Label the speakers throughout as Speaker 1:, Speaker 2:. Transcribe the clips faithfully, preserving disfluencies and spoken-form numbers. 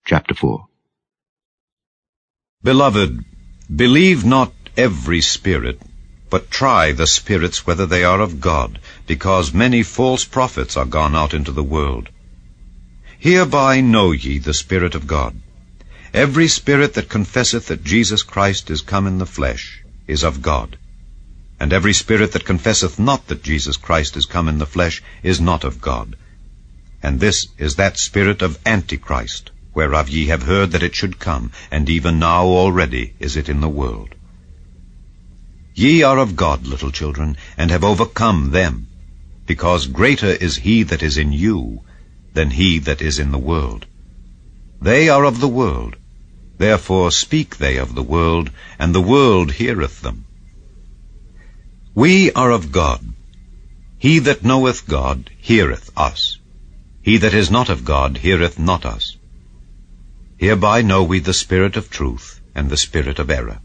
Speaker 1: Chapter four.
Speaker 2: Beloved, believe not every spirit, but try the spirits whether they are of God, because many false prophets are gone out into the world. Hereby know ye the Spirit of God. Every spirit that confesseth that Jesus Christ is come in the flesh is of God. And every spirit that confesseth not that Jesus Christ is come in the flesh is not of God. And this is that spirit of Antichrist, whereof ye have heard that it should come, and even now already is it in the world. Ye are of God, little children, and have overcome them, because greater is he that is in you than he that is in the world. They are of the world, therefore speak they of the world, and the world heareth them. We are of God. He that knoweth God heareth us. He that is not of God heareth not us. Hereby know we the spirit of truth and the spirit of error.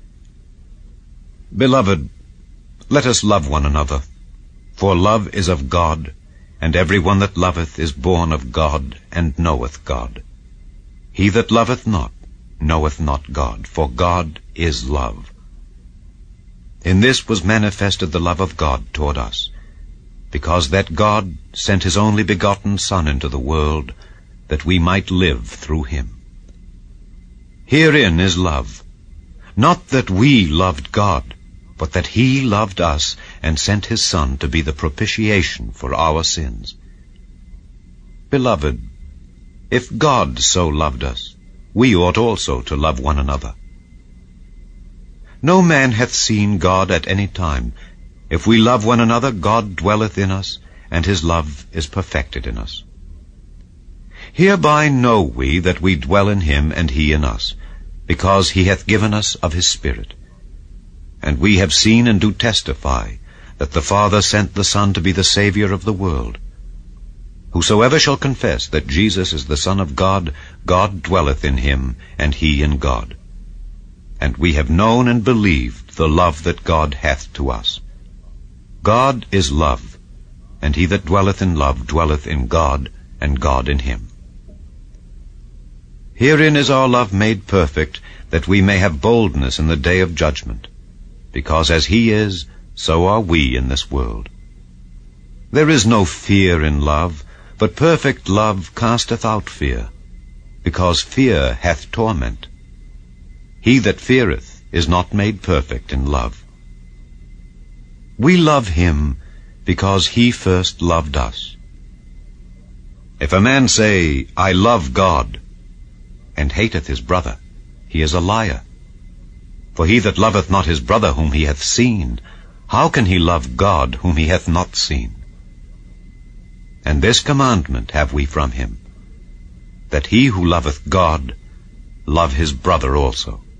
Speaker 2: Beloved, let us love one another, for love is of God, and every one that loveth is born of God, and knoweth God. He that loveth not knoweth not God, for God is love. In this was manifested the love of God toward us, because that God sent his only begotten Son into the world, that we might live through him. Herein is love, not that we loved God, but that he loved us and sent his Son to be the propitiation for our sins. Beloved, if God so loved us, we ought also to love one another. No man hath seen God at any time. If we love one another, God dwelleth in us, and his love is perfected in us. Hereby know we that we dwell in him and he in us, because he hath given us of his Spirit. And we have seen and do testify that the Father sent the Son to be the Saviour of the world. Whosoever shall confess that Jesus is the Son of God, God dwelleth in him, and he in God. And we have known and believed the love that God hath to us. God is love, and he that dwelleth in love dwelleth in God, and God in him. Herein is our love made perfect, that we may have boldness in the day of judgment, because as he is, so are we in this world. There is no fear in love, but perfect love casteth out fear, because fear hath torment. He that feareth is not made perfect in love. We love him because he first loved us. If a man say, I love God, and hateth his brother, he is a liar. For he that loveth not his brother whom he hath seen, how can he love God whom he hath not seen? And this commandment have we from him, that he who loveth God love his brother also.